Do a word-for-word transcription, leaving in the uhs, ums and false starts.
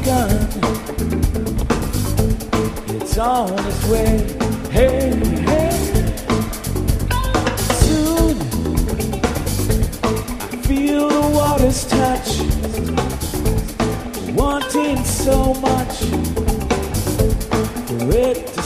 begun. It's on its way. Hey, hey. Soon I feel the water's touch, wanting so much for it to